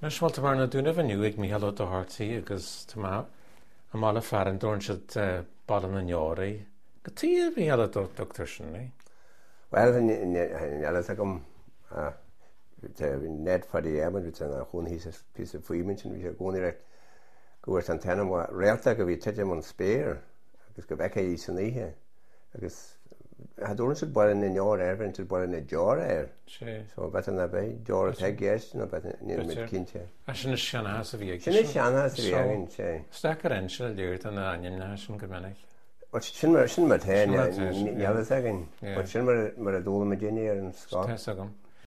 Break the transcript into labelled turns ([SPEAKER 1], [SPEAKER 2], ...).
[SPEAKER 1] Smáilta mar na dúna bhaniu ag míhall do hátaí agus tá mála fearan dúin siad bailm na neoraí. Go tí a bhí heile do doctor sin, né?
[SPEAKER 2] Well, eile gom net for the Evan, which is one piece of freeman, which is going direct. Go to Santana, what realta go vi tete mon spare, because go back I see here, because I don't should boil in the yard air, and should boil in the jar air. So better than that way, jar take yes, no better near mid kinte.
[SPEAKER 1] I shouldn't shan has of you.
[SPEAKER 2] Shouldn't shan has of you, say.
[SPEAKER 1] Stacker and shall do it on the onion nation good
[SPEAKER 2] What shouldn't my ten, yeah, the second. But shouldn't my dollar Virginia and Scott.